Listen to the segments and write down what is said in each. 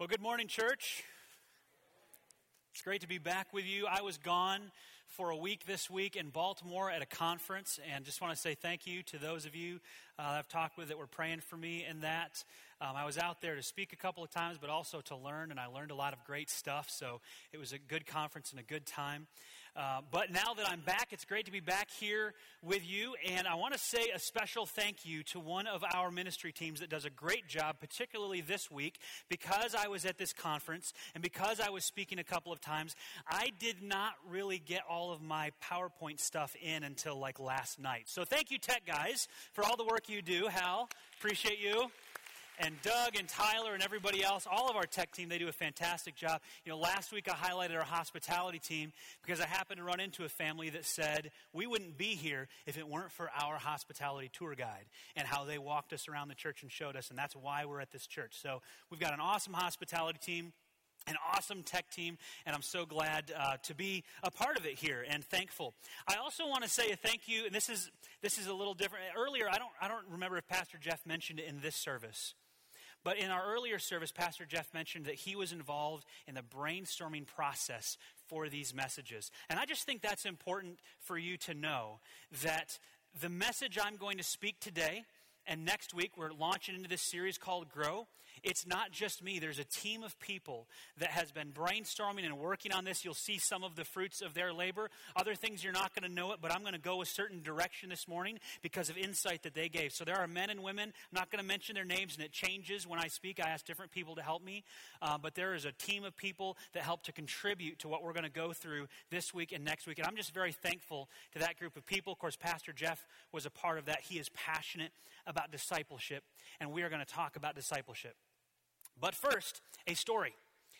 Well, good morning, church. It's great to be back with you. I was gone for a week this week in Baltimore at a conference, and just want to say thank you to those of you I've talked with that were praying for me in that. I was out there to speak a couple of times, but also to learn, and I learned a lot of great stuff, so it was a good conference and a good time. But now that I'm back, it's great to be back here with you, and I want to say a special thank you to one of our ministry teams that does a great job, particularly this week, because I was at this conference, and because I was speaking a couple of times, I did not really get all of my PowerPoint stuff in until like last night. So thank you, tech guys, for all the work you do. Hal, appreciate you. And Doug and Tyler and everybody else, all of our tech team, they do a fantastic job. You know, last week I highlighted our hospitality team because I happened to run into a family that said we wouldn't be here if it weren't for our hospitality tour guide and how they walked us around the church and showed us, and that's why we're at this church. So we've got an awesome hospitality team, an awesome tech team, and I'm so glad to be a part of it here and thankful. I also want to say a thank you, and this is a little different. Earlier, I don't remember if Pastor Jeff mentioned it in this service, but in our earlier service, Pastor Jeff mentioned that he was involved in the brainstorming process for these messages. And I just think that's important for you to know that the message I'm going to speak today and next week, we're launching into this series called Grow. It's not just me. There's a team of people that has been brainstorming and working on this. You'll see some of the fruits of their labor. Other things, you're not going to know it, but I'm going to go a certain direction this morning because of insight that they gave. So there are men and women. I'm not going to mention their names, and it changes when I speak. I ask different people to help me. But there is a team of people that help to contribute to what we're going to go through this week and next week. And I'm just very thankful to that group of people. Of course, Pastor Jeff was a part of that. He is passionate about discipleship, and we are going to talk about discipleship. But first, a story.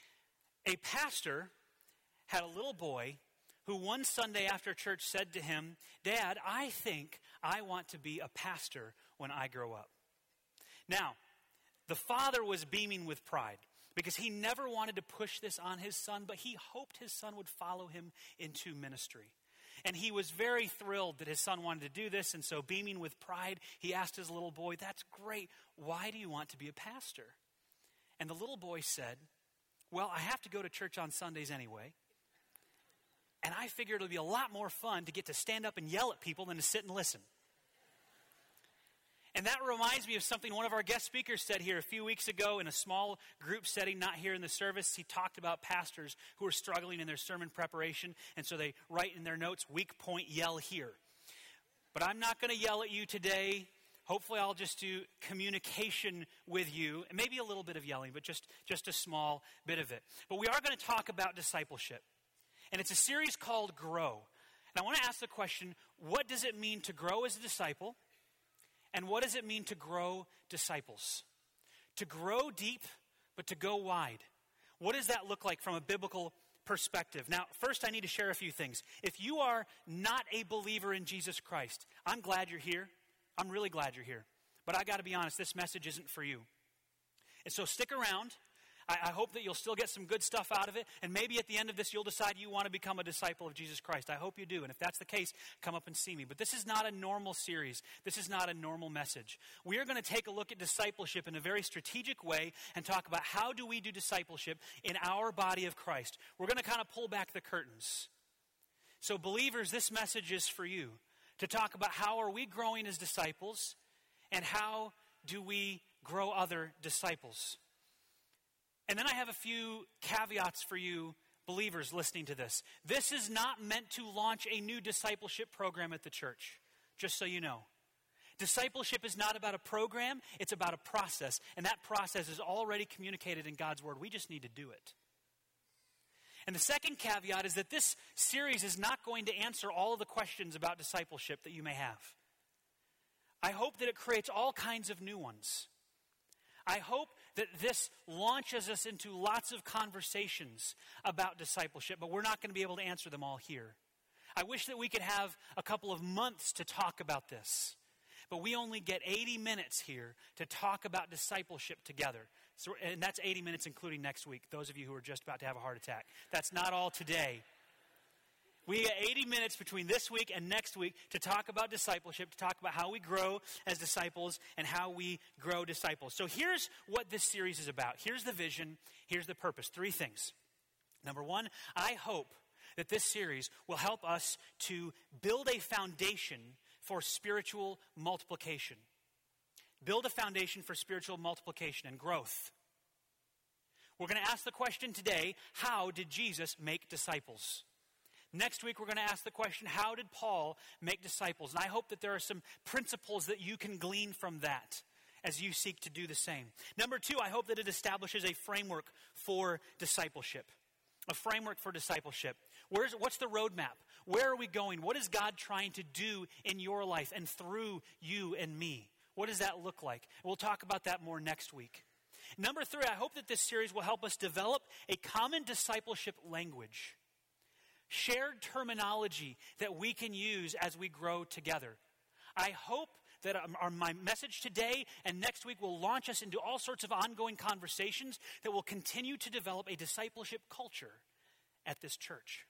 A pastor had a little boy who one Sunday after church said to him, "Dad, I think I want to be a pastor when I grow up." Now, the father was beaming with pride because he never wanted to push this on his son, but he hoped his son would follow him into ministry. And he was very thrilled that his son wanted to do this, and so beaming with pride, he asked his little boy, "That's great. Why do you want to be a pastor?" And the little boy said, "Well, I have to go to church on Sundays anyway, and I figure it'll be a lot more fun to get to stand up and yell at people than to sit and listen." And that reminds me of something one of our guest speakers said here a few weeks ago in a small group setting, not here in the service. He talked about pastors who are struggling in their sermon preparation, and so they write in their notes, "Weak point, yell here." But I'm not going to yell at you today. Hopefully I'll just do communication with you, and maybe a little bit of yelling, but just a small bit of it. But we are going to talk about discipleship, and it's a series called Grow. And I want to ask the question, what does it mean to grow as a disciple? And what does it mean to grow disciples? To grow deep, but to go wide. What does that look like from a biblical perspective? Now, first I need to share a few things. If you are not a believer in Jesus Christ, I'm glad you're here. I'm really glad you're here. But I got to be honest, this message isn't for you. And so stick around. I hope that you'll still get some good stuff out of it. And maybe at the end of this, you'll decide you want to become a disciple of Jesus Christ. I hope you do. And if that's the case, come up and see me. But this is not a normal series. This is not a normal message. We are going to take a look at discipleship in a very strategic way and talk about how do we do discipleship in our body of Christ. We're going to kind of pull back the curtains. So believers, this message is for you to talk about how are we growing as disciples and how do we grow other disciples. And then I have a few caveats for you believers listening to this. This is not meant to launch a new discipleship program at the church, just so you know. Discipleship is not about a program, it's about a process. And that process is already communicated in God's Word. We just need to do it. And the second caveat is that this series is not going to answer all of the questions about discipleship that you may have. I hope that it creates all kinds of new ones. I hope that this launches us into lots of conversations about discipleship, but we're not going to be able to answer them all here. I wish that we could have a couple of months to talk about this, but we only get 80 minutes here to talk about discipleship together. So, and that's 80 minutes including next week, those of you who are just about to have a heart attack. That's not all today. We got 80 minutes between this week and next week to talk about discipleship, to talk about how we grow as disciples and how we grow disciples. So here's what this series is about. Here's the vision. Here's the purpose. 3 things. Number 1, I hope that this series will help us to build a foundation for spiritual multiplication. Build a foundation for spiritual multiplication and growth. We're going to ask the question today, how did Jesus make disciples? Next week, we're going to ask the question, how did Paul make disciples? And I hope that there are some principles that you can glean from that as you seek to do the same. Number 2, I hope that it establishes a framework for discipleship. A framework for discipleship. What's the roadmap? Where are we going? What is God trying to do in your life and through you and me? What does that look like? We'll talk about that more next week. Number 3, I hope that this series will help us develop a common discipleship language. Shared terminology that we can use as we grow together. I hope that my message today and next week will launch us into all sorts of ongoing conversations that will continue to develop a discipleship culture at this church.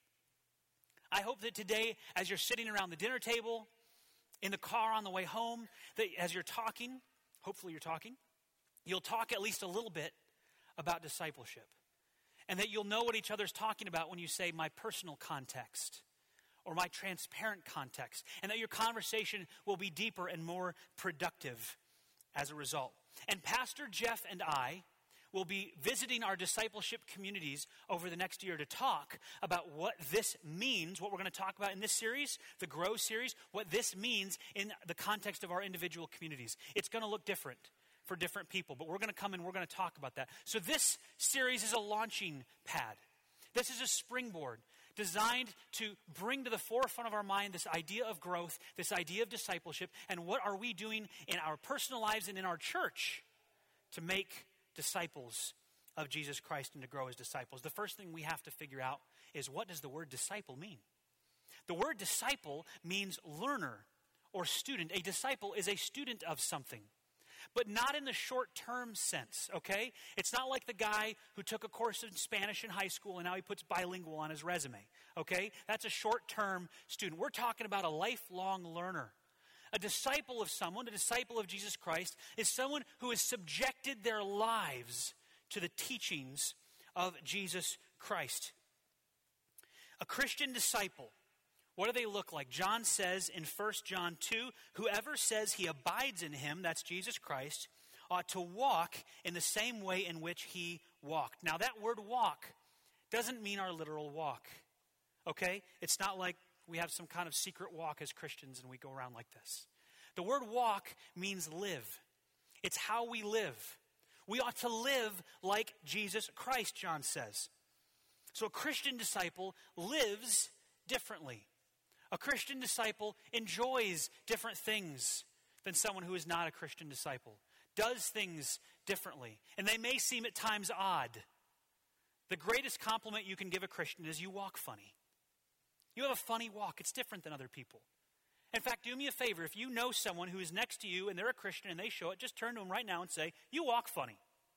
I hope that today, as you're sitting around the dinner table, in the car on the way home, that as you're talking, hopefully you're talking, you'll talk at least a little bit about discipleship. And that you'll know what each other's talking about when you say my personal context or my transparent context. And that your conversation will be deeper and more productive as a result. And Pastor Jeff and I will be visiting our discipleship communities over the next year to talk about what this means, what we're going to talk about in this series, the Grow series, what this means in the context of our individual communities. It's going to look different for different people, but we're going to come and we're going to talk about that. So this series is a launching pad. This is a springboard designed to bring to the forefront of our mind this idea of growth, this idea of discipleship, and what are we doing in our personal lives and in our church to make disciples of Jesus Christ and to grow as disciples. The first thing we have to figure out is, what does the word disciple mean? The word disciple means learner or student. A disciple is a student of something. But not in the short-term sense, okay? It's not like the guy who took a course in Spanish in high school and now he puts bilingual on his resume, okay? That's a short-term student. We're talking about a lifelong learner. A disciple of someone, a disciple of Jesus Christ, is someone who has subjected their lives to the teachings of Jesus Christ. A Christian disciple, what do they look like? John says in 1 John 2, whoever says he abides in him, that's Jesus Christ, ought to walk in the same way in which he walked. Now that word walk doesn't mean our literal walk, okay? It's not like we have some kind of secret walk as Christians and we go around like this. The word walk means live. It's how we live. We ought to live like Jesus Christ, John says. So a Christian disciple lives differently. A Christian disciple enjoys different things than someone who is not a Christian disciple. Does things differently. And they may seem at times odd. The greatest compliment you can give a Christian is you walk funny. You have a funny walk. It's different than other people. In fact, do me a favor. If you know someone who is next to you and they're a Christian and they show it, just turn to them right now and say, you walk funny.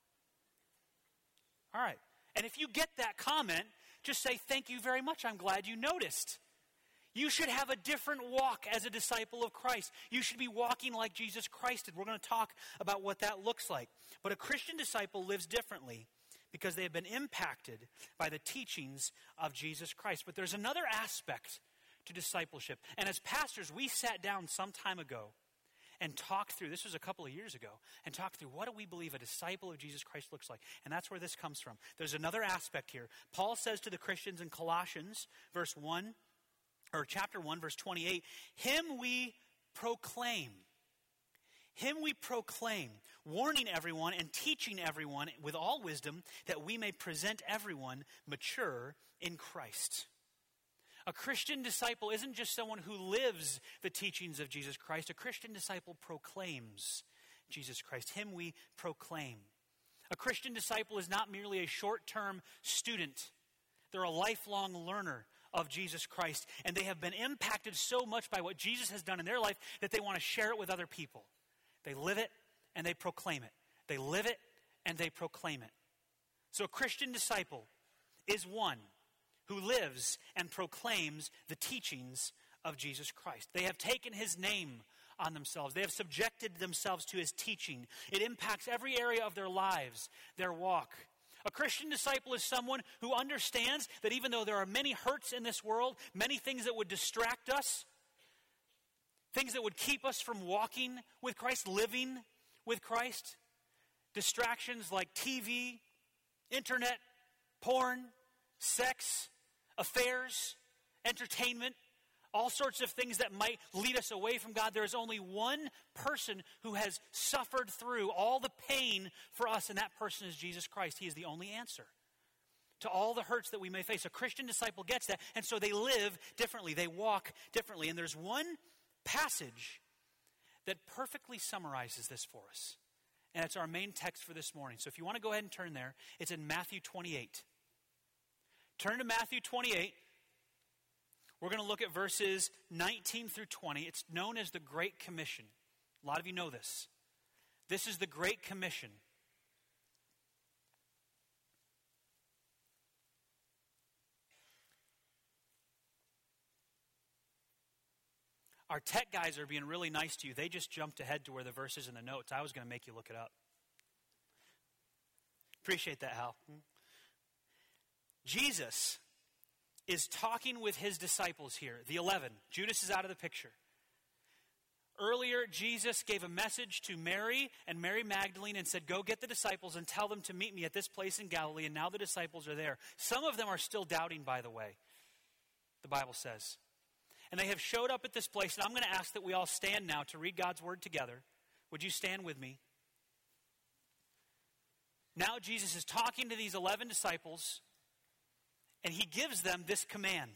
All right. And if you get that comment, just say, thank you very much. I'm glad you noticed. You should have a different walk as a disciple of Christ. You should be walking like Jesus Christ did. We're going to talk about what that looks like. But a Christian disciple lives differently because they have been impacted by the teachings of Jesus Christ. But there's another aspect to discipleship. And as pastors, we sat down some time ago and talked through, this was a couple of years ago, and talked through what do we believe a disciple of Jesus Christ looks like. And that's where this comes from. There's another aspect here. Paul says to the Christians in Colossians, chapter 1, verse 28, him we proclaim. Him we proclaim, warning everyone and teaching everyone with all wisdom that we may present everyone mature in Christ. A Christian disciple isn't just someone who lives the teachings of Jesus Christ. A Christian disciple proclaims Jesus Christ. Him we proclaim. A Christian disciple is not merely a short-term student. They're a lifelong learner of Jesus Christ. And they have been impacted so much by what Jesus has done in their life that they want to share it with other people. They live it and they proclaim it. They live it and they proclaim it. So a Christian disciple is one who lives and proclaims the teachings of Jesus Christ. They have taken his name on themselves. They have subjected themselves to his teaching. It impacts every area of their lives, their walk. A Christian disciple is someone who understands that even though there are many hurts in this world, many things that would distract us, things that would keep us from walking with Christ, living with Christ, distractions like TV, internet, porn, sex, affairs, entertainment, all sorts of things that might lead us away from God. There is only one person who has suffered through all the pain for us, and that person is Jesus Christ. He is the only answer to all the hurts that we may face. A Christian disciple gets that, and so they live differently. They walk differently. And there's one passage that perfectly summarizes this for us, and it's our main text for this morning. So if you want to go ahead and turn there, it's in Matthew 28. Turn to Matthew 28. We're going to look at verses 19 through 20. It's known as the Great Commission. A lot of you know this. This is the Great Commission. Our tech guys are being really nice to you. They just jumped ahead to where the verse is in the notes. I was going to make you look it up. Appreciate that, Hal. Jesus is talking with his disciples here, the 11. Judas is out of the picture. Earlier, Jesus gave a message to Mary and Mary Magdalene and said, go get the disciples and tell them to meet me at this place in Galilee. And now the disciples are there. Some of them are still doubting, by the way, the Bible says. And they have showed up at this place. And I'm going to ask that we all stand now to read God's word together. Would you stand with me? Now Jesus is talking to these 11 disciples, and he gives them this command.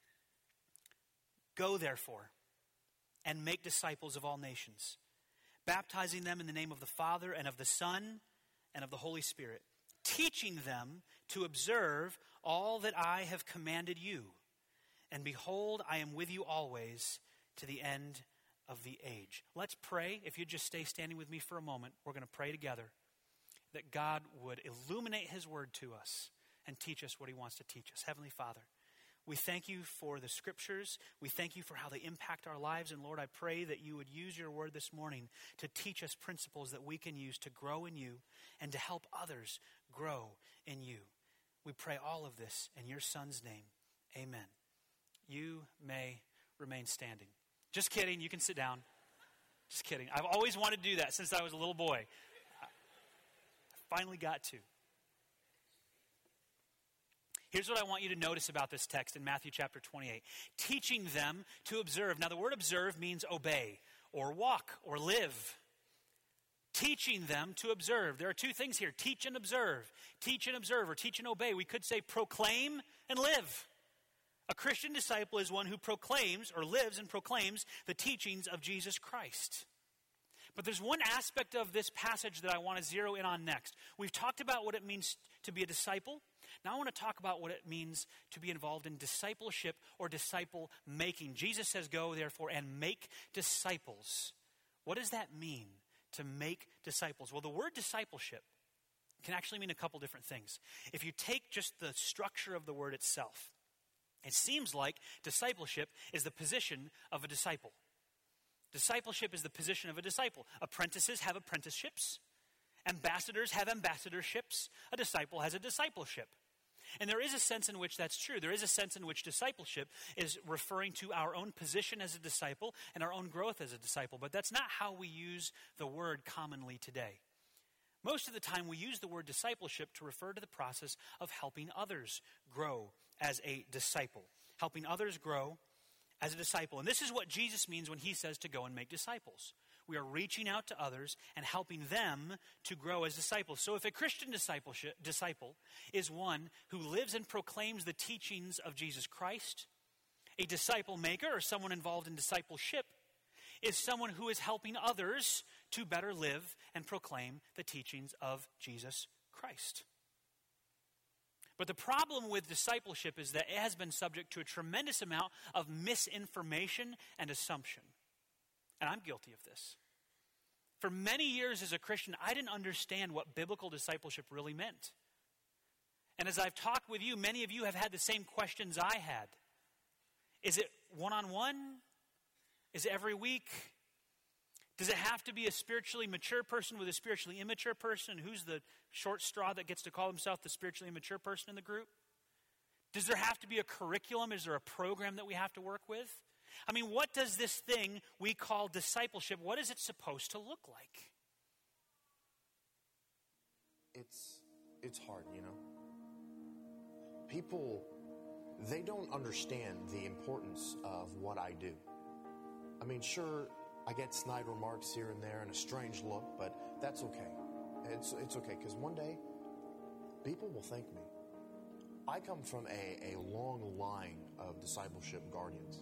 Go, therefore, and make disciples of all nations, baptizing them in the name of the Father and of the Son and of the Holy Spirit, teaching them to observe all that I have commanded you. And behold, I am with you always to the end of the age. Let's pray. If you'd just stay standing with me for a moment, we're going to pray together that God would illuminate his word to us and teach us what he wants to teach us. Heavenly Father, we thank you for the scriptures. We thank you for how they impact our lives. And Lord, I pray that you would use your word this morning to teach us principles that we can use to grow in you and to help others grow in you. We pray all of this in your Son's name. Amen. You may remain standing. Just kidding. You can sit down. Just kidding. I've always wanted to do that since I was a little boy. I finally got to. Here's what I want you to notice about this text in Matthew chapter 28. Teaching them to observe. Now the word observe means obey or walk or live. Teaching them to observe. There are two things here. Teach and observe. Teach and observe, or teach and obey. We could say proclaim and live. A Christian disciple is one who proclaims or lives and proclaims the teachings of Jesus Christ. But there's one aspect of this passage that I want to zero in on next. We've talked about what it means to be a disciple. Now I want to talk about what it means to be involved in discipleship or disciple making. Jesus says, go therefore and make disciples. What does that mean, to make disciples? Well, the word discipleship can actually mean a couple different things. If you take just the structure of the word itself, it seems like discipleship is the position of a disciple. Discipleship is the position of a disciple. Apprentices have apprenticeships. Ambassadors have ambassadorships. A disciple has a discipleship. And there is a sense in which that's true. There is a sense in which discipleship is referring to our own position as a disciple and our own growth as a disciple. But that's not how we use the word commonly today. Most of the time we use the word discipleship to refer to the process of helping others grow as a disciple. Helping others grow as a disciple. And this is what Jesus means when he says to go and make disciples. We are reaching out to others and helping them to grow as disciples. So if a Christian disciple is one who lives and proclaims the teachings of Jesus Christ, a disciple maker or someone involved in discipleship is someone who is helping others to better live and proclaim the teachings of Jesus Christ. But the problem with discipleship is that it has been subject to a tremendous amount of misinformation and assumption. And I'm guilty of this. For many years as a Christian, I didn't understand what biblical discipleship really meant. And as I've talked with you, many of you have had the same questions I had. Is it one-on-one? Is it every week? Does it have to be a spiritually mature person with a spiritually immature person? Who's the short straw that gets to call himself the spiritually immature person in the group? Does there have to be a curriculum? Is there a program that we have to work with? I mean, what does this thing we call discipleship, what is it supposed to look like? It's hard, you know. People, they don't understand the importance of what I do. I mean, sure, I get snide remarks here and there and a strange look, but that's okay. It's okay, because one day, people will thank me. I come from a long line of discipleship guardians.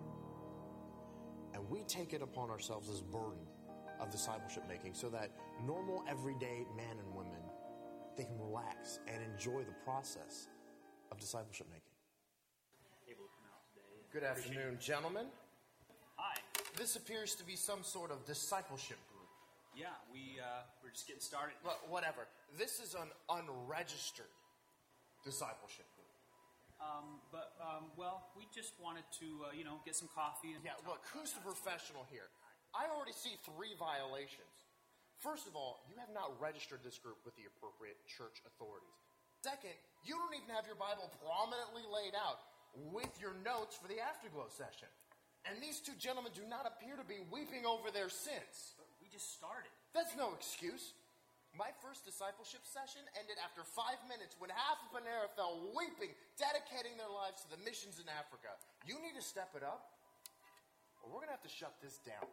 And we take it upon ourselves as burden of discipleship making so that normal, everyday men and women, they can relax and enjoy the process of discipleship making. Able to come out today. Good afternoon, gentlemen. Hi. This appears to be some sort of discipleship group. Yeah, we're just getting started. Well, whatever. This is an unregistered discipleship group. Well, we just wanted to, get some coffee. Yeah, look, who's the professional here? I already see 3 violations. First of all, you have not registered this group with the appropriate church authorities. Second, you don't even have your Bible prominently laid out with your notes for the Afterglow session. And these 2 gentlemen do not appear to be weeping over their sins. But we just started. That's no excuse. My first discipleship session ended after 5 minutes when half of Panera fell weeping, dedicating their lives to the missions in Africa. You need to step it up, or we're going to have to shut this down.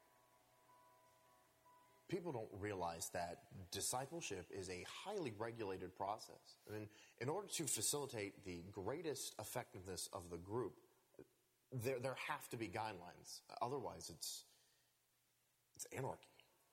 People don't realize that discipleship is a highly regulated process. I mean, in order to facilitate the greatest effectiveness of the group, there have to be guidelines. Otherwise, it's anarchy.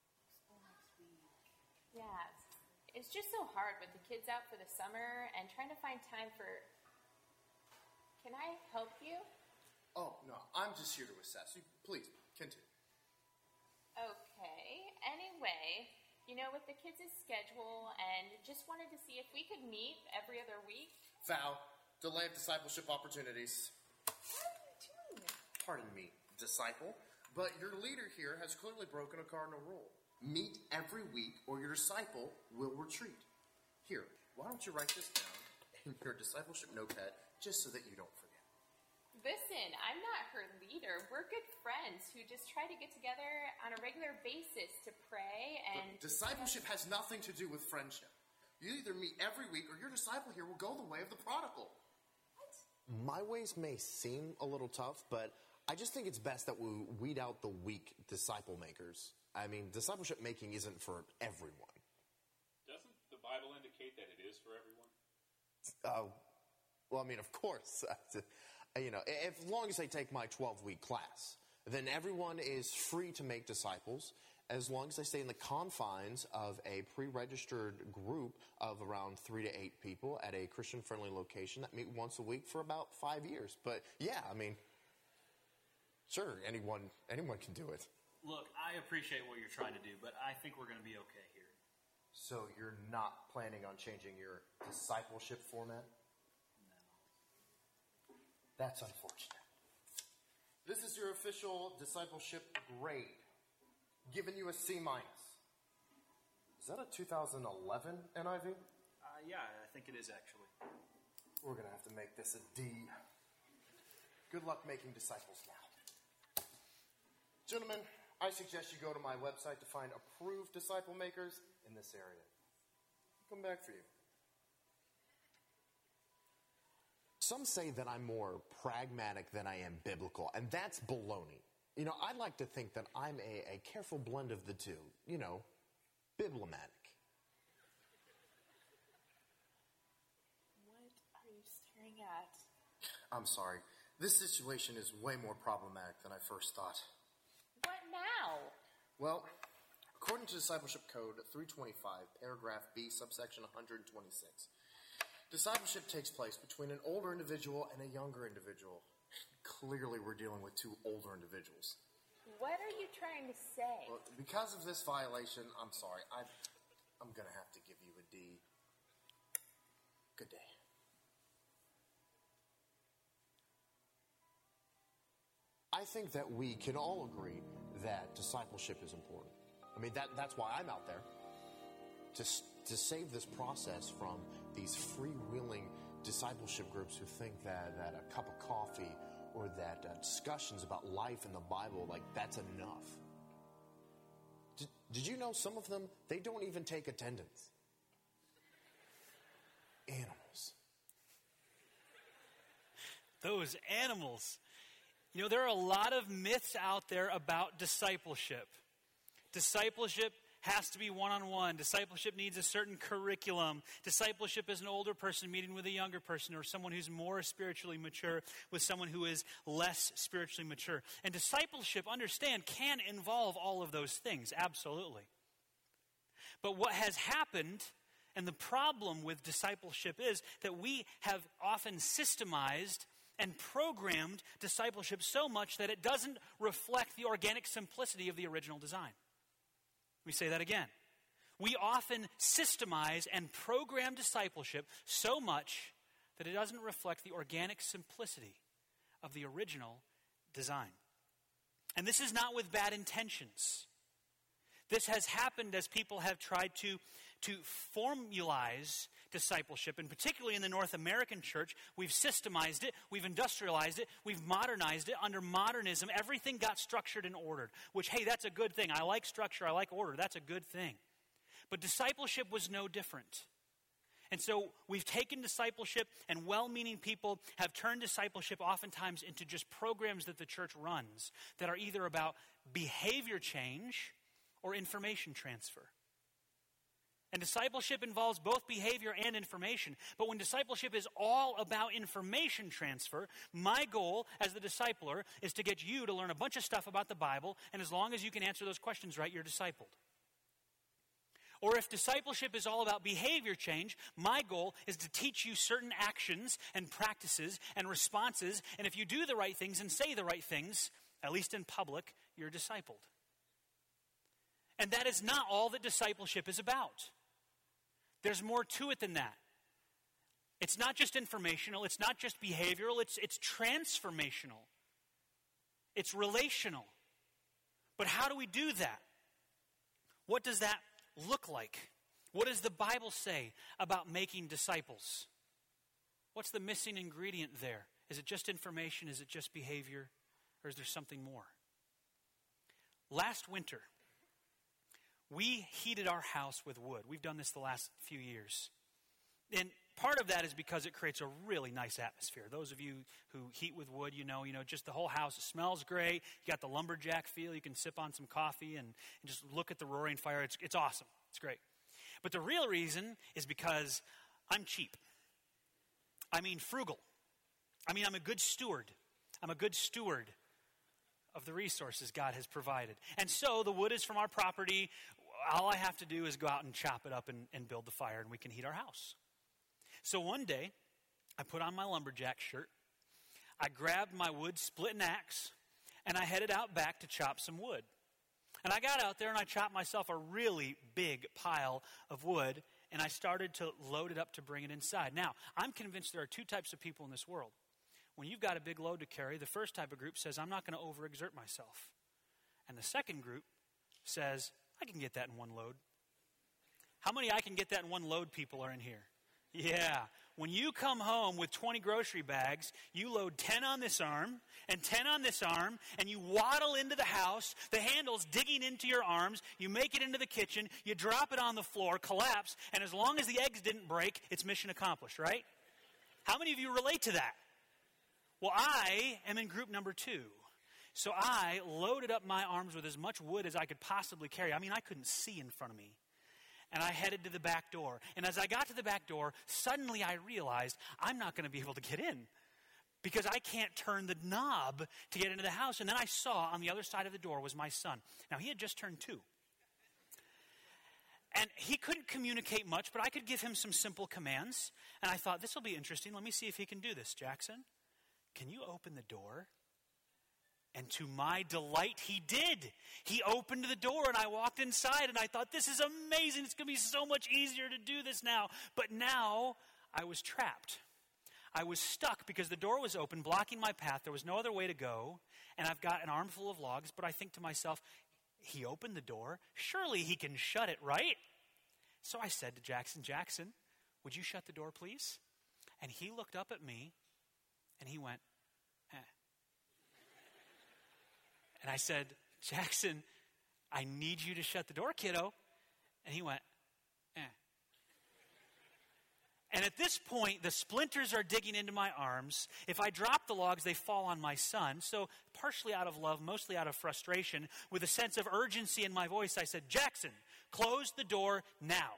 Yeah, it's just so hard with the kids out for the summer and trying to find time for... Can I help you? Oh, no, I'm just here to assess. Please, continue. Okay. Anyway, with the kids' schedule, and just wanted to see if we could meet every other week. Foul. Delay of discipleship opportunities. What are you doing? Pardon me, disciple, but your leader here has clearly broken a cardinal rule. Meet every week or your disciple will retreat. Here, why don't you write this down in your discipleship notepad just so that you don't forget. Listen, I'm not her leader. We're good friends who just try to get together on a regular basis to pray and... But discipleship has nothing to do with friendship. You either meet every week or your disciple here will go the way of the prodigal. What? My ways may seem a little tough, but I just think it's best that we weed out the weak disciple makers. I mean, discipleship making isn't for everyone. Doesn't the Bible indicate that it is for everyone? Well, I mean, of course. As long as I take my 12-week class, then everyone is free to make disciples as long as they stay in the confines of a pre-registered group of around 3 to 8 people at a Christian-friendly location that meet once a week for about 5 years. But, yeah, I mean, sure, anyone can do it. Look, I appreciate what you're trying to do, but I think we're going to be okay here. So you're not planning on changing your discipleship format? No. That's unfortunate. This is your official discipleship grade, giving you a C-. Is that a 2011 NIV? Yeah, I think it is actually. We're going to have to make this a D. Good luck making disciples now. Gentlemen, I suggest you go to my website to find approved disciple makers in this area. I'll come back for you. Some say that I'm more pragmatic than I am biblical, and that's baloney. I like to think that I'm a careful blend of the two. Bibliomatic. What are you staring at? I'm sorry. This situation is way more problematic than I first thought. What now? Well, according to Discipleship Code 325, paragraph B, subsection 126, discipleship takes place between an older individual and a younger individual. Clearly, we're dealing with 2 older individuals. What are you trying to say? Well, because of this violation, I'm sorry. I'm going to have to give you a D. Good day. I think that we can all agree that discipleship is important. I mean, that's why I'm out there, to save this process from these freewheeling discipleship groups who think that a cup of coffee or that discussions about life in the Bible, like, that's enough. Did you know some of them, they don't even take attendance? Animals. Those animals. You know, there are a lot of myths out there about discipleship. Discipleship has to be one-on-one. Discipleship needs a certain curriculum. Discipleship is an older person meeting with a younger person, or someone who's more spiritually mature with someone who is less spiritually mature. And discipleship, understand, can involve all of those things, absolutely. But what has happened, and the problem with discipleship, is that we have often systemized and programmed discipleship so much that it doesn't reflect the organic simplicity of the original design. Let me say that again. We often systemize and program discipleship so much that it doesn't reflect the organic simplicity of the original design. And this is not with bad intentions. This has happened as people have tried to formalize discipleship, and particularly in the North American church, we've systemized it, we've industrialized it, we've modernized it. Under modernism, everything got structured and ordered, which, hey, that's a good thing. I like structure, I like order, that's a good thing. But discipleship was no different. And so we've taken discipleship, and well-meaning people have turned discipleship oftentimes into just programs that the church runs that are either about behavior change or information transfer. And discipleship involves both behavior and information. But when discipleship is all about information transfer, my goal as the discipler is to get you to learn a bunch of stuff about the Bible, and as long as you can answer those questions right, you're discipled. Or if discipleship is all about behavior change, my goal is to teach you certain actions and practices and responses, and if you do the right things and say the right things, at least in public, you're discipled. And that is not all that discipleship is about. There's more to it than that. It's not just informational, it's not just behavioral, it's transformational. It's relational. But how do we do that? What does that look like? What does the Bible say about making disciples? What's the missing ingredient there? Is it just information? Is it just behavior? Or is there something more? Last winter, we heated our house with wood. We've done this the last few years. And part of that is because it creates a really nice atmosphere. Those of you who heat with wood, you know, just the whole house, it smells great. You got the lumberjack feel. You can sip on some coffee and just look at the roaring fire. It's awesome. It's great. But the real reason is because I'm cheap. I mean frugal. I mean I'm a good steward. I'm a good steward of the resources God has provided. And so the wood is from our property. All I have to do is go out and chop it up and build the fire, and we can heat our house. So one day, I put on my lumberjack shirt, I grabbed my wood splitting axe, and I headed out back to chop some wood. And I got out there and I chopped myself a really big pile of wood, and I started to load it up to bring it inside. Now, I'm convinced there are two types of people in this world. When you've got a big load to carry, the first type of group says, I'm not going to overexert myself. And the second group says, I can get that in one load. How many I can get that in one load people are in here? Yeah. When you come home with 20 grocery bags, you load 10 on this arm and 10 on this arm, and you waddle into the house, the handle's digging into your arms, you make it into the kitchen, you drop it on the floor, collapse, and as long as the eggs didn't break, it's mission accomplished, right? How many of you relate to that? Well, I am in group number 2. So I loaded up my arms with as much wood as I could possibly carry. I mean, I couldn't see in front of me. And I headed to the back door. And as I got to the back door, suddenly I realized I'm not going to be able to get in because I can't turn the knob to get into the house. And then I saw on the other side of the door was my son. Now, he had just turned 2. And he couldn't communicate much, but I could give him some simple commands. And I thought, this will be interesting. Let me see if he can do this. Jackson, can you open the door? And to my delight, he did. He opened the door and I walked inside and I thought, this is amazing. It's going to be so much easier to do this now. But now I was trapped. I was stuck because the door was open, blocking my path. There was no other way to go, and I've got an armful of logs, but I think to myself, he opened the door. Surely he can shut it, right? So I said to Jackson, Jackson, would you shut the door, please? And he looked up at me, and he went, eh. And I said, Jackson, I need you to shut the door, kiddo. And he went, eh. And at this point, the splinters are digging into my arms. If I drop the logs, they fall on my son. So partially out of love, mostly out of frustration, with a sense of urgency in my voice, I said, Jackson, close the door now.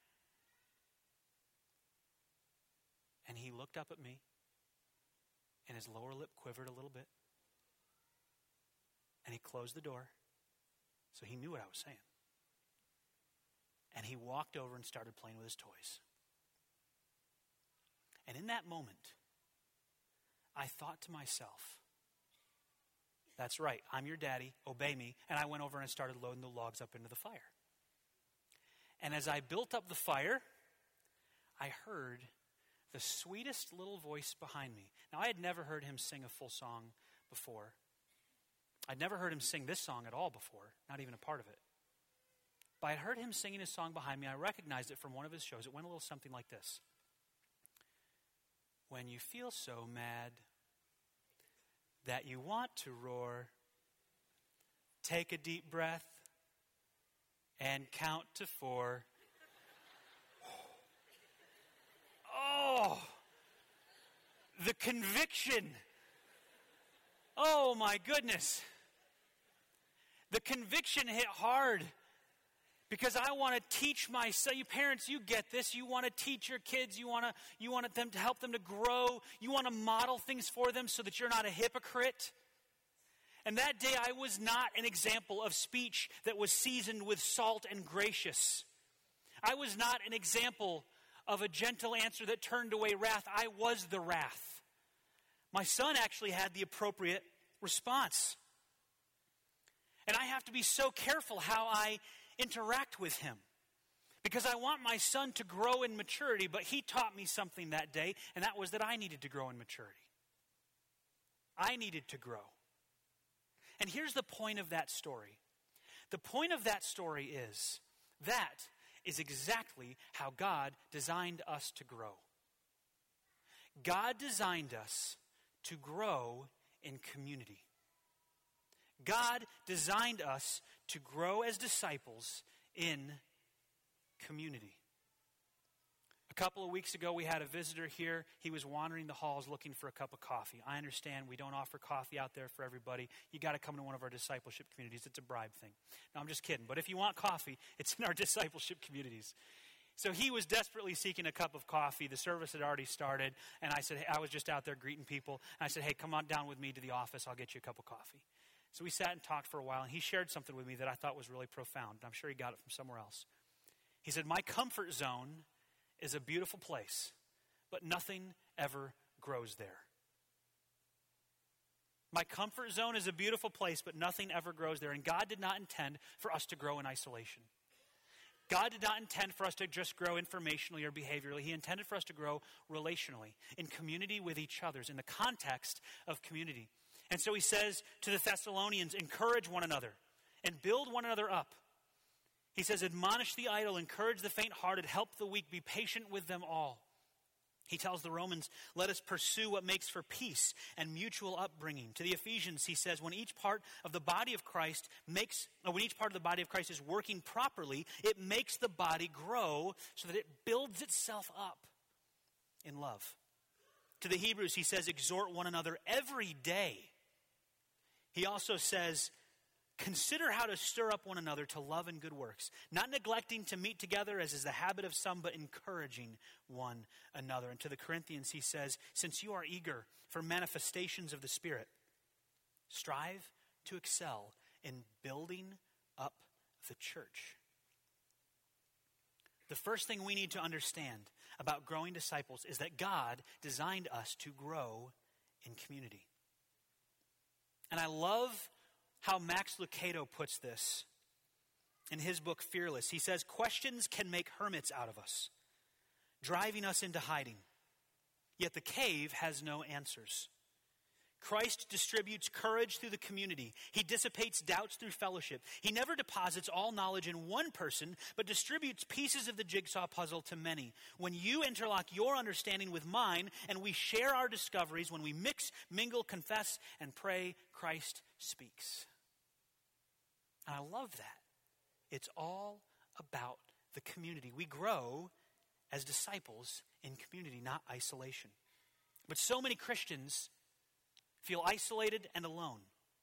And he looked up at me, and his lower lip quivered a little bit. And he closed the door, so he knew what I was saying. And he walked over and started playing with his toys. And in that moment, I thought to myself, that's right, I'm your daddy, obey me. And I went over and I started loading the logs up into the fire. And as I built up the fire, I heard the sweetest little voice behind me. Now, I had never heard him sing a full song before. I'd never heard him sing this song at all before, not even a part of it. But I heard him singing his song behind me. I recognized it from one of his shows. It went a little something like this. When you feel so mad that you want to roar, take a deep breath and count to 4. Oh, the conviction. Oh, my goodness. The conviction hit hard. Because I want to teach my son. You parents, you get this. You want to teach your kids. You want them to help them to grow. You want to model things for them so that you're not a hypocrite. And that day I was not an example of speech that was seasoned with salt and gracious. I was not an example of a gentle answer that turned away wrath. I was the wrath. My son actually had the appropriate response. And I have to be so careful how I interact with him, because I want my son to grow in maturity, but he taught me something that day, and that was that I needed to grow in maturity. I needed to grow. And here's the point of that story. The point of that story is that is exactly how God designed us to grow. God designed us to grow in community. God designed us to grow as disciples in community. A couple of weeks ago, we had a visitor here. He was wandering the halls looking for a cup of coffee. I understand we don't offer coffee out there for everybody. You got to come to one of our discipleship communities. It's a bribe thing. No, I'm just kidding. But if you want coffee, it's in our discipleship communities. So he was desperately seeking a cup of coffee. The service had already started. And I said, hey, I was just out there greeting people. And I said, hey, come on down with me to the office. I'll get you a cup of coffee. So we sat and talked for a while, and he shared something with me that I thought was really profound. I'm sure he got it from somewhere else. He said, my comfort zone is a beautiful place, but nothing ever grows there. My comfort zone is a beautiful place, but nothing ever grows there. And God did not intend for us to grow in isolation. God did not intend for us to just grow informationally or behaviorally. He intended for us to grow relationally, in community with each other, in the context of community. And so he says to the Thessalonians, encourage one another and build one another up. He says, admonish the idle, encourage the faint-hearted, help the weak, be patient with them all. He tells the Romans, let us pursue what makes for peace and mutual upbringing. To the Ephesians, he says, when each part of the body of Christ is working properly, it makes the body grow so that it builds itself up in love. To the Hebrews, he says, exhort one another every day. He also says, consider how to stir up one another to love and good works, not neglecting to meet together as is the habit of some, but encouraging one another. And to the Corinthians, he says, since you are eager for manifestations of the Spirit, strive to excel in building up the church. The first thing we need to understand about growing disciples is that God designed us to grow in community. And I love how Max Lucado puts this in his book, Fearless. He says, questions can make hermits out of us, driving us into hiding. yet the cave has no answers. Christ distributes courage through the community. He dissipates doubts through fellowship. He never deposits all knowledge in one person, but distributes pieces of the jigsaw puzzle to many. When you interlock your understanding with mine, and we share our discoveries, when we mix, mingle, confess, and pray, Christ speaks. And I love that. It's all about the community. We grow as disciples in community, not isolation. But so many Christians feel isolated and alone.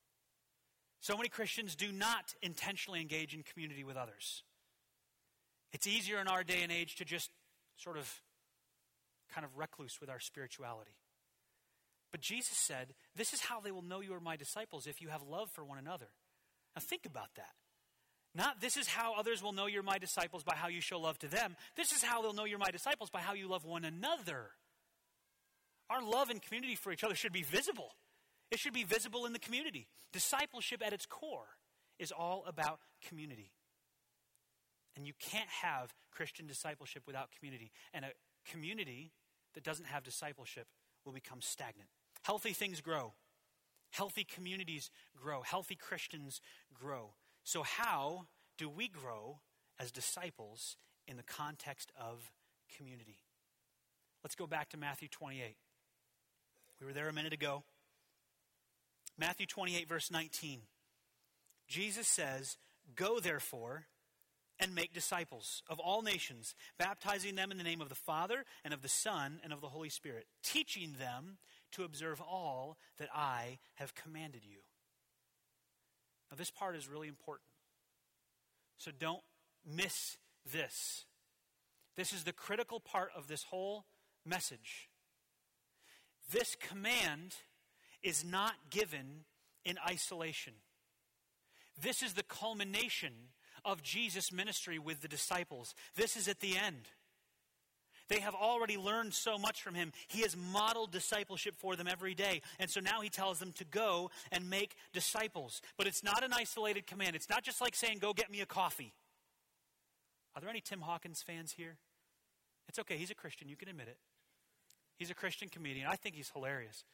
So many Christians do not intentionally engage in community with others. It's easier in our day and age to just sort of kind of recluse with our spirituality. But Jesus said, this is how they will know you are my disciples, if you have love for one another. Now think about that. Not this is how others will know you're my disciples, by how you show love to them. This is how they'll know you're my disciples, by how you love one another. Our love and community for each other should be visible. It should be visible in the community. Discipleship at its core is all about community. And you can't have Christian discipleship without community. And a community that doesn't have discipleship will become stagnant. Healthy things grow. Healthy communities grow. Healthy Christians grow. So how do we grow as disciples in the context of community? Let's go back to Matthew 28. We were there a minute ago. Matthew 28, verse 19. Jesus says, "Go therefore and make disciples of all nations, baptizing them in the name of the Father and of the Son and of the Holy Spirit, teaching them to observe all that I have commanded you." Now this part is really important. So don't miss this. This is the critical part of this whole message. This command is not given in isolation. This is the culmination of Jesus' ministry with the disciples. This is at the end. They have already learned so much from him. He has modeled discipleship for them every day. And so now he tells them to go and make disciples. But it's not an isolated command. It's not just like saying, go get me a coffee. Are there any Tim Hawkins fans here? It's okay. He's a Christian. You can admit it. He's a Christian comedian. I think he's hilarious.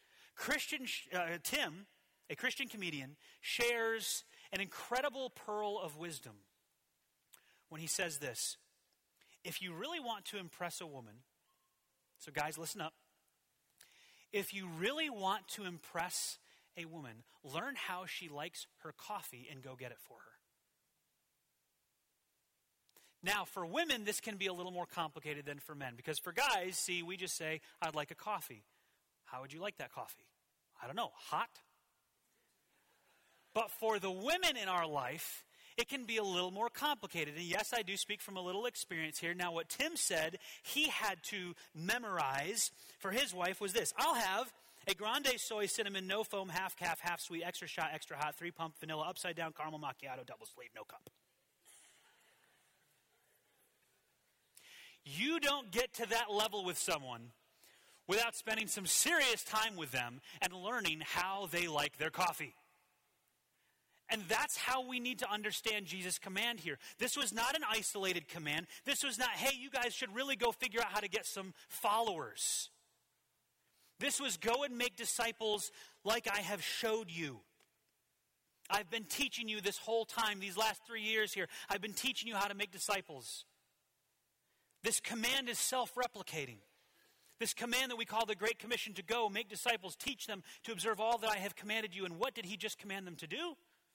Tim, a Christian comedian, shares an incredible pearl of wisdom when he says this: if you really want to impress a woman, so guys, listen up. If you really want to impress a woman, learn how she likes her coffee and go get it for her. Now, for women, this can be a little more complicated than for men, because for guys, see, we just say, I'd like a coffee. How would you like that coffee? I don't know, hot? But for the women in our life, it can be a little more complicated. And yes, I do speak from a little experience here. Now, what Tim said he had to memorize for his wife was this: I'll have a grande soy cinnamon, no foam, half calf, half sweet, extra shot, extra hot, 3-pump vanilla, upside down caramel macchiato, double sleeve, no cup. You don't get to that level with someone without spending some serious time with them and learning how they like their coffee. And that's how we need to understand Jesus' command here. This was not an isolated command. This was not, hey, you guys should really go figure out how to get some followers. This was go and make disciples like I have showed you. I've been teaching you this whole time, these last 3 years here. I've been teaching you how to make disciples. This command is self-replicating. This command that we call the Great Commission, to go, make disciples, teach them to observe all that I have commanded you. And what did he just command them to do?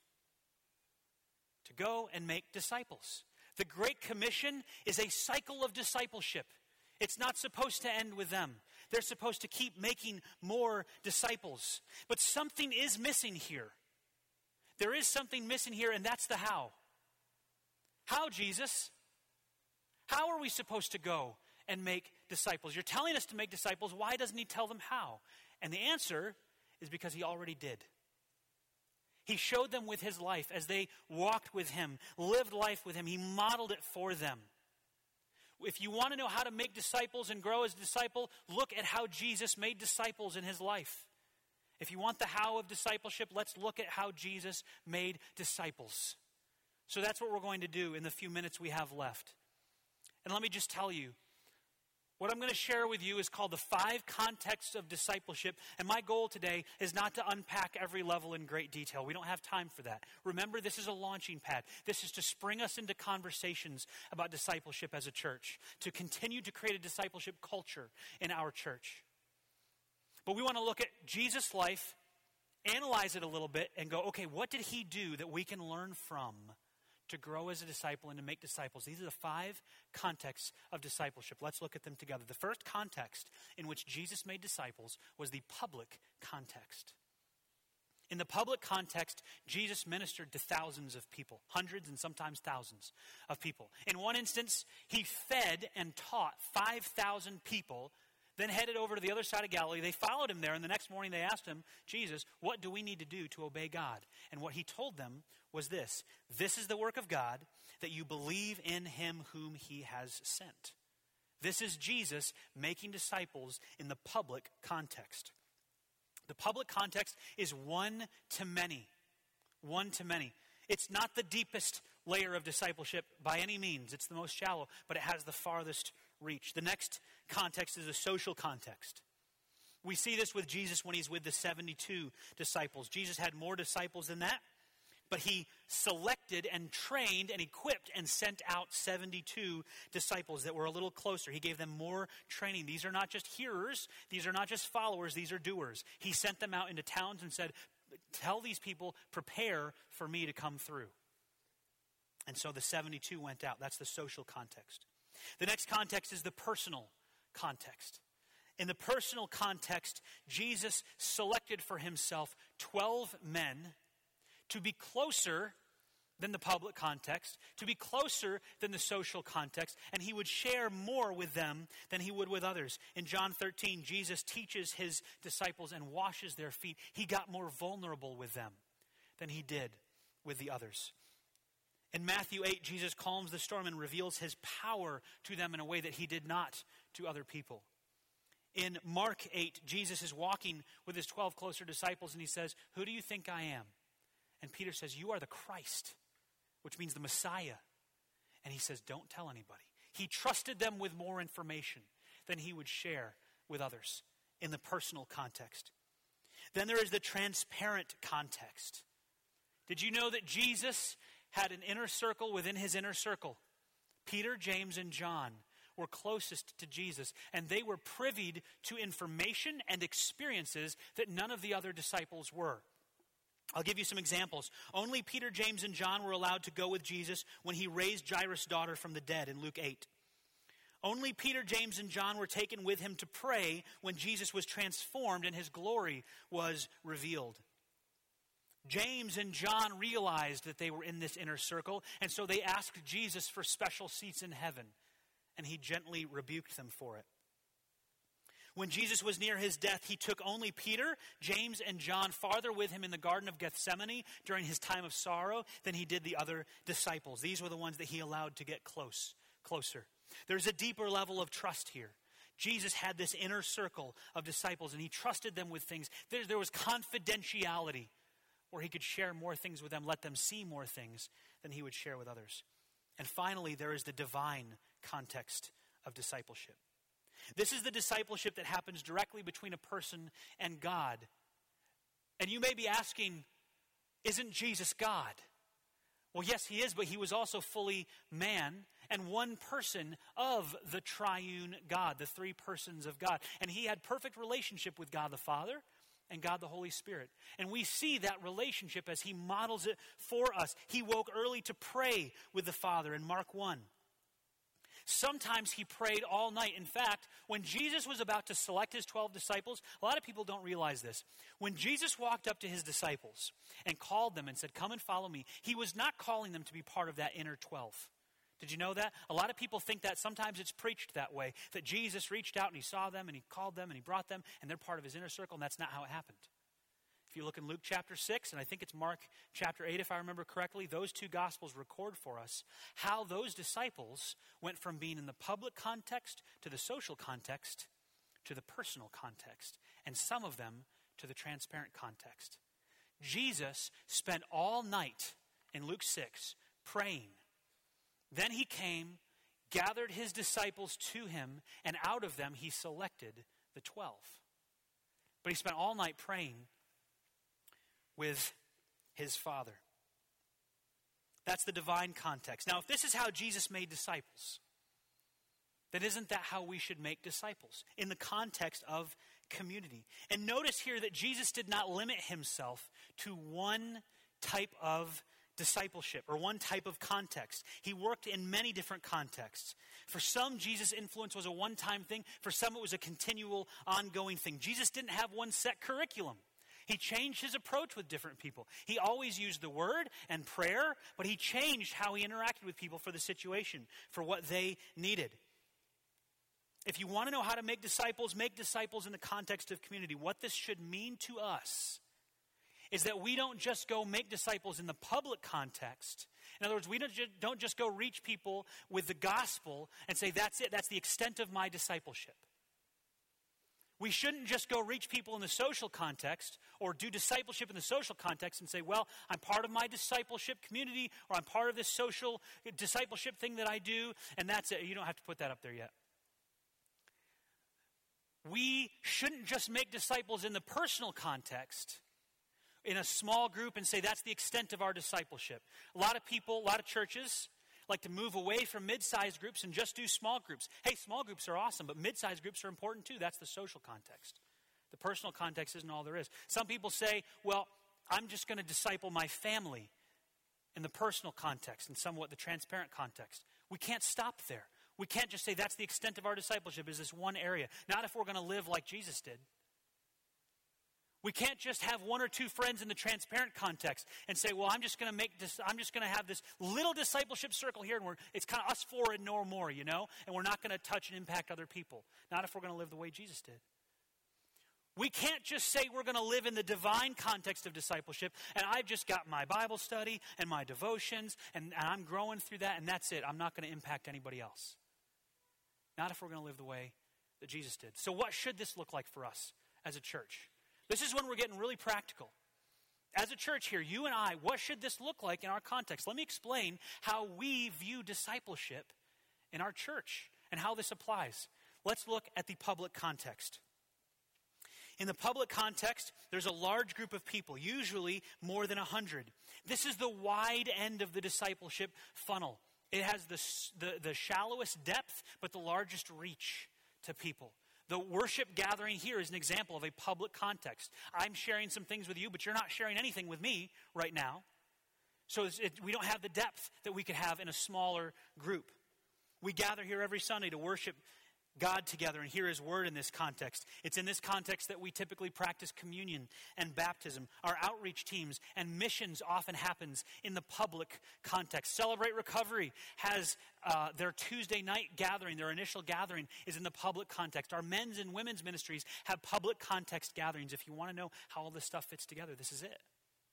To go and make disciples. The Great Commission is a cycle of discipleship. It's not supposed to end with them. They're supposed to keep making more disciples. But something is missing here. There is something missing here, and that's the how. How, Jesus? How are we supposed to go and make disciples? You're telling us to make disciples. Why doesn't he tell them how? And the answer is because he already did. He showed them with his life as they walked with him, lived life with him. He modeled it for them. If you want to know how to make disciples and grow as a disciple, look at how Jesus made disciples in his life. If you want the how of discipleship, let's look at how Jesus made disciples. So that's what we're going to do in the few minutes we have left. And let me just tell you, What I'm going to share with you is called the 5 contexts of discipleship, and my goal today is not to unpack every level in great detail. We don't have time for that. Remember, this is a launching pad. This is to spring us into conversations about discipleship as a church, to continue to create a discipleship culture in our church. But we want to look at Jesus' life, analyze it a little bit, and go, okay, what did he do that we can learn from to grow as a disciple and to make disciples? These are the 5 contexts of discipleship. Let's look at them together. The first context in which Jesus made disciples was the public context. In the public context, Jesus ministered to thousands of people, hundreds and sometimes thousands of people. In one instance, he fed and taught 5,000 people, then headed over to the other side of Galilee. They followed him there, and the next morning they asked him, Jesus, what do we need to do to obey God? And what he told them was this: this is the work of God, that you believe in him whom he has sent. This is Jesus making disciples in the public context. The public context is one to many. One to many. It's not the deepest layer of discipleship by any means. It's the most shallow, but it has the farthest reach. The next context is a social context. We see this with Jesus when he's with the 72 disciples. Jesus had more disciples than that, but he selected and trained and equipped and sent out 72 disciples that were a little closer. He gave them more training. These are not just hearers. These are not just followers. These are doers. He sent them out into towns and said, tell these people, prepare for me to come through. And so the 72 went out. That's the social context. The next context is the personal context. In the personal context, Jesus selected for himself 12 men to be closer than the public context, to be closer than the social context, and he would share more with them than he would with others. In John 13, Jesus teaches his disciples and washes their feet. He got more vulnerable with them than he did with the others. In Matthew 8, Jesus calms the storm and reveals his power to them in a way that he did not to other people. In Mark 8, Jesus is walking with his 12 closer disciples and he says, who do you think I am? And Peter says, you are the Christ, which means the Messiah. And he says, don't tell anybody. He trusted them with more information than he would share with others in the personal context. Then there is the transparent context. Did you know that Jesus had an inner circle within his inner circle? Peter, James, and John were closest to Jesus, and they were privy to information and experiences that none of the other disciples were. I'll give you some examples. Only Peter, James, and John were allowed to go with Jesus when he raised Jairus' daughter from the dead in Luke 8. Only Peter, James, and John were taken with him to pray when Jesus was transformed and his glory was revealed. James and John realized that they were in this inner circle, and so they asked Jesus for special seats in heaven, and he gently rebuked them for it. When Jesus was near his death, he took only Peter, James, and John farther with him in the Garden of Gethsemane during his time of sorrow than he did the other disciples. These were the ones that he allowed to get closer. There's a deeper level of trust here. Jesus had this inner circle of disciples, and he trusted them with things. There was confidentiality where he could share more things with them, let them see more things than he would share with others. And finally, there is the divine context of discipleship. This is the discipleship that happens directly between a person and God. And you may be asking, isn't Jesus God? Well, yes, he is, but he was also fully man and one person of the triune God, the 3 persons of God. And he had perfect relationship with God the Father and God the Holy Spirit. And we see that relationship as he models it for us. He woke early to pray with the Father in Mark 1. Sometimes he prayed all night. In fact, when Jesus was about to select his 12 disciples, a lot of people don't realize this. When Jesus walked up to his disciples and called them and said, come and follow me, he was not calling them to be part of that inner 12. Did you know that? A lot of people think that sometimes it's preached that way, that Jesus reached out and he saw them and he called them and he brought them and they're part of his inner circle, and that's not how it happened. If you look in Luke chapter 6, and I think it's Mark chapter 8 if I remember correctly, those 2 Gospels record for us how those disciples went from being in the public context to the social context to the personal context, and some of them to the transparent context. Jesus spent all night in Luke 6 praying. Then he came gathered his disciples to him, and out of them he selected the 12. But he spent all night praying with his Father. That's the divine context. Now, if this is how Jesus made disciples, then isn't that how we should make disciples? In the context of community. And notice here that Jesus did not limit himself to one type of discipleship or one type of context. He worked in many different contexts. For some, Jesus' influence was a one-time thing. For some, it was a continual, ongoing thing. Jesus didn't have one set curriculum. He changed his approach with different people. He always used the word and prayer, but he changed how he interacted with people for the situation, for what they needed. If you want to know how to make disciples in the context of community. What this should mean to us is that we don't just go make disciples in the public context. In other words, we don't just go reach people with the gospel and say, that's it, that's the extent of my discipleship. We shouldn't just go reach people in the social context or do discipleship in the social context and say, well, I'm part of my discipleship community or I'm part of this social discipleship thing that I do, and that's it. You don't have to put that up there yet. We shouldn't just make disciples in the personal context, in a small group, and say that's the extent of our discipleship. A lot of people, a lot of churches like to move away from mid-sized groups and just do small groups. Hey, small groups are awesome, but mid-sized groups are important too. That's the social context. The personal context isn't all there is. Some people say, well, I'm just going to disciple my family in the personal context and somewhat the transparent context. We can't stop there. We can't just say that's the extent of our discipleship is this one area. Not if we're going to live like Jesus did. We can't just have one or two friends in the transparent context and say, well, I'm just going to have this little discipleship circle here, and it's kind of us four and no more, and we're not going to touch and impact other people. Not if we're going to live the way Jesus did. We can't just say we're going to live in the divine context of discipleship, and I've just got my Bible study and my devotions, and I'm growing through that, and that's it. I'm not going to impact anybody else. Not if we're going to live the way that Jesus did. So what should this look like for us as a church? This is when we're getting really practical. As a church here, you and I, what should this look like in our context? Let me explain how we view discipleship in our church and how this applies. Let's look at the public context. In the public context, there's a large group of people, usually more than 100. This is the wide end of the discipleship funnel. It has the shallowest depth, but the largest reach to people. The worship gathering here is an example of a public context. I'm sharing some things with you, but you're not sharing anything with me right now. So we don't have the depth that we could have in a smaller group. We gather here every Sunday to worship God together and hear His Word in this context. It's in this context that we typically practice communion and baptism. Our outreach teams and missions often happens in the public context. Celebrate Recovery has their Tuesday night gathering, their initial gathering is in the public context. Our men's and women's ministries have public context gatherings. If you want to know how all this stuff fits together, this is it.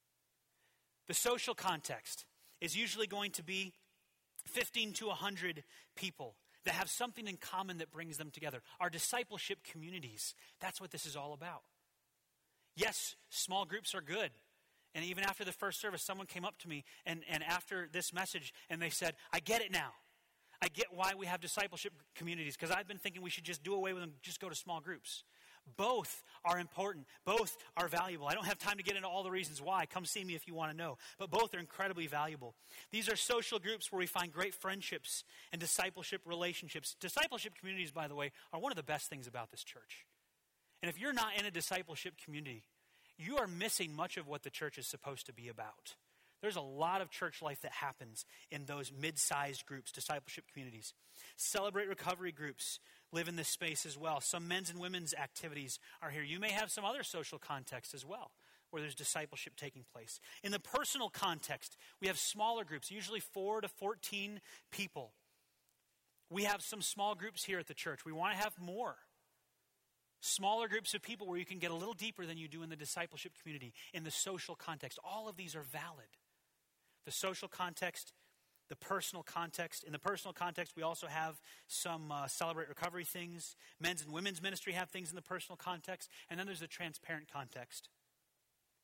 The social context is usually going to be 15 to 100 people that have something in common that brings them together. Our discipleship communities, that's what this is all about. Yes, small groups are good. And even after the first service, someone came up to me and after this message, and they said, I get it now. I get why we have discipleship communities, because I've been thinking we should just do away with them, just go to small groups. Both are important. Both are valuable. I don't have time to get into all the reasons why. Come see me if you want to know. But both are incredibly valuable. These are social groups where we find great friendships and discipleship relationships. Discipleship communities, by the way, are one of the best things about this church. And if you're not in a discipleship community, you are missing much of what the church is supposed to be about. There's a lot of church life that happens in those mid-sized groups, discipleship communities. Celebrate Recovery groups live in this space as well. Some men's and women's activities are here. You may have some other social contexts as well where there's discipleship taking place. In the personal context, we have smaller groups, usually 4 to 14 people. We have some small groups here at the church. We want to have more. Smaller groups of people where you can get a little deeper than you do in the discipleship community. In the social context, all of these are valid. The social context, the personal context. In the personal context, we also have some Celebrate Recovery things. Men's and women's ministry have things in the personal context. And then there's the transparent context.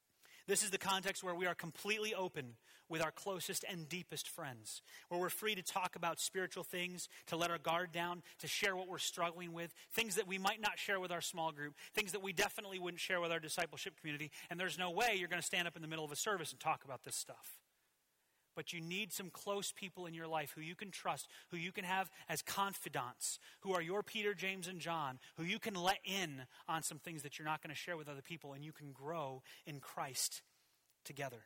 This is the context where we are completely open with our closest and deepest friends, where we're free to talk about spiritual things, to let our guard down, to share what we're struggling with, things that we might not share with our small group, things that we definitely wouldn't share with our discipleship community, and there's no way you're going to stand up in the middle of a service and talk about this stuff. But you need some close people in your life who you can trust, who you can have as confidants, who are your Peter, James, and John, who you can let in on some things that you're not going to share with other people, and you can grow in Christ together.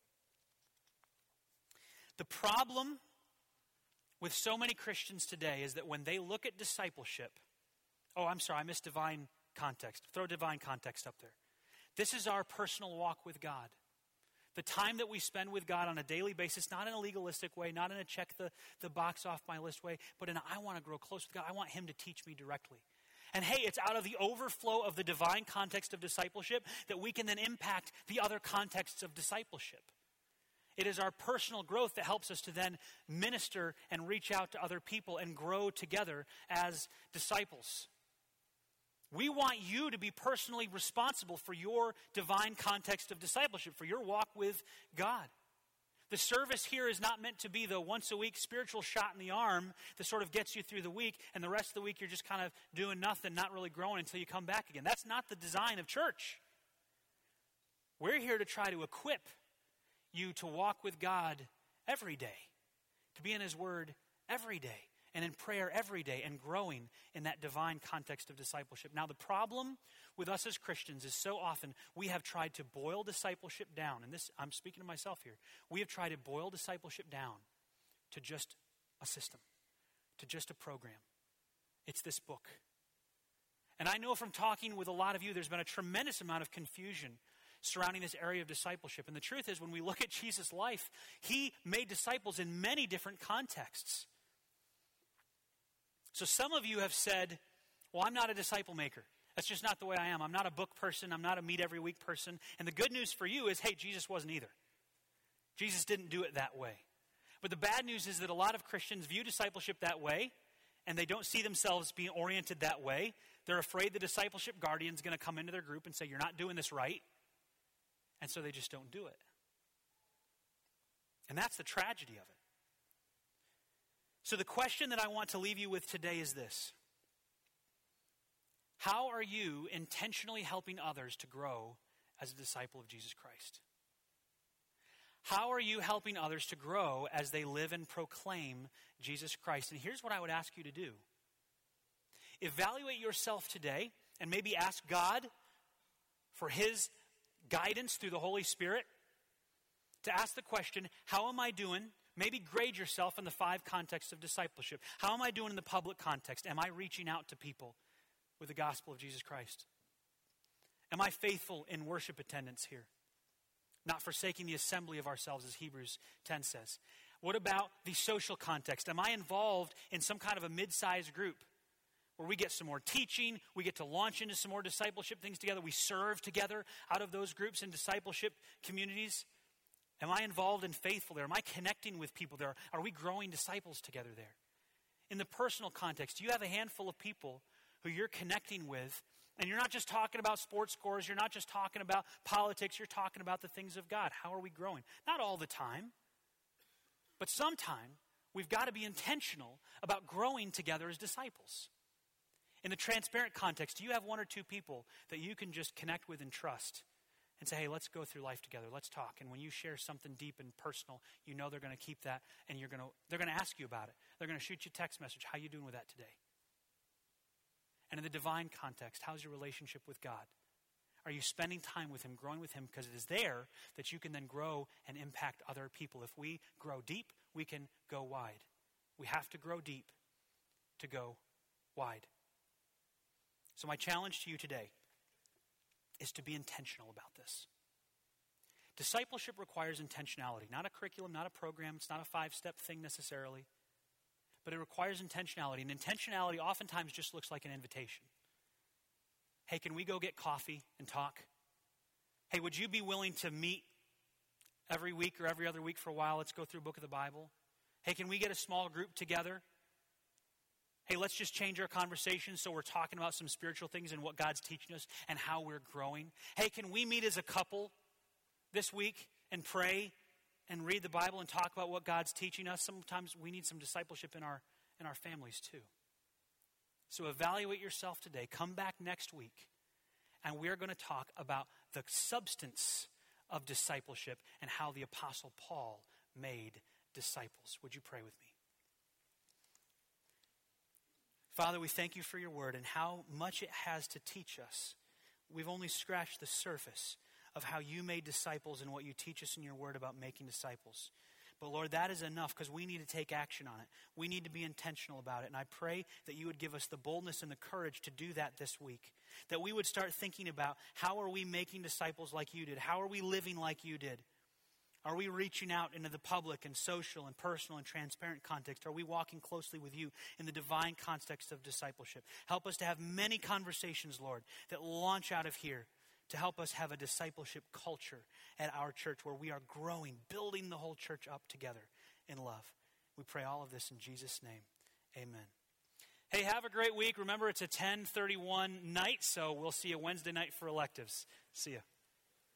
The problem with so many Christians today is that when they look at discipleship, I missed divine context. Throw divine context up there. This is our personal walk with God. The time that we spend with God on a daily basis, not in a legalistic way, not in a check the box off my list way, but in a I want to grow close with God. I want Him to teach me directly. And hey, it's out of the overflow of the divine context of discipleship that we can then impact the other contexts of discipleship. It is our personal growth that helps us to then minister and reach out to other people and grow together as disciples. We want you to be personally responsible for your divine context of discipleship, for your walk with God. The service here is not meant to be the once-a-week spiritual shot in the arm that sort of gets you through the week, and the rest of the week you're just kind of doing nothing, not really growing until you come back again. That's not the design of church. We're here to try to equip you to walk with God every day, to be in His Word every day, and in prayer every day, and growing in that divine context of discipleship. Now, the problem with us as Christians is so often we have tried to boil discipleship down, and this, I'm speaking to myself here, we have tried to boil discipleship down to just a system, to just a program. It's this book. And I know from talking with a lot of you, there's been a tremendous amount of confusion surrounding this area of discipleship. And the truth is, when we look at Jesus' life, He made disciples in many different contexts. So some of you have said, well, I'm not a disciple maker. That's just not the way I am. I'm not a book person. I'm not a meet every week person. And the good news for you is, hey, Jesus wasn't either. Jesus didn't do it that way. But the bad news is that a lot of Christians view discipleship that way, and they don't see themselves being oriented that way. They're afraid the discipleship guardian's going to come into their group and say, you're not doing this right. And so they just don't do it. And that's the tragedy of it. So the question that I want to leave you with today is this. How are you intentionally helping others to grow as a disciple of Jesus Christ? How are you helping others to grow as they live and proclaim Jesus Christ? And here's what I would ask you to do. Evaluate yourself today and maybe ask God for His guidance through the Holy Spirit to ask the question, how am I doing? Maybe grade yourself in the 5 contexts of discipleship. How am I doing in the public context? Am I reaching out to people with the gospel of Jesus Christ? Am I faithful in worship attendance here? Not forsaking the assembly of ourselves, as Hebrews 10 says. What about the social context? Am I involved in some kind of a mid-sized group where we get some more teaching, we get to launch into some more discipleship things together, we serve together out of those groups and discipleship communities? Am I involved and faithful there? Am I connecting with people there? Are we growing disciples together there? In the personal context, do you have a handful of people who you're connecting with, and you're not just talking about sports scores, you're not just talking about politics, you're talking about the things of God? How are we growing? Not all the time, but sometime we've got to be intentional about growing together as disciples. In the transparent context, do you have 1 or 2 people that you can just connect with and trust and say, hey, let's go through life together, let's talk. And when you share something deep and personal, you know they're going to keep that, and they're going to ask you about it. They're going to shoot you a text message, how you doing with that today? And in the divine context, how's your relationship with God? Are you spending time with Him, growing with Him? Because it is there that you can then grow and impact other people. If we grow deep, we can go wide. We have to grow deep to go wide. So my challenge to you today is to be intentional about this. Discipleship requires intentionality, not a curriculum, not a program. It's not a 5-step thing necessarily, but it requires intentionality. And intentionality oftentimes just looks like an invitation. Hey, can we go get coffee and talk? Hey, would you be willing to meet every week or every other week for a while? Let's go through a book of the Bible. Hey, can we get a small group together? Hey, let's just change our conversation so we're talking about some spiritual things and what God's teaching us and how we're growing. Hey, can we meet as a couple this week and pray and read the Bible and talk about what God's teaching us. Sometimes we need some discipleship in our families too. So evaluate yourself today. Come back next week, and we're going to talk about the substance of discipleship and how the Apostle Paul made disciples. Would you pray with me? Father, we thank you for your word and how much it has to teach us. We've only scratched the surface of how you made disciples and what you teach us in your word about making disciples. But Lord, that is enough because we need to take action on it. We need to be intentional about it. And I pray that you would give us the boldness and the courage to do that this week. That we would start thinking about how are we making disciples like you did? How are we living like you did? Are we reaching out into the public and social and personal and transparent context? Are we walking closely with you in the divine context of discipleship? Help us to have many conversations, Lord, that launch out of here to help us have a discipleship culture at our church where we are growing, building the whole church up together in love. We pray all of this in Jesus' name. Amen. Hey, have a great week. Remember, it's a 10:31 night, so we'll see you Wednesday night for electives. See ya.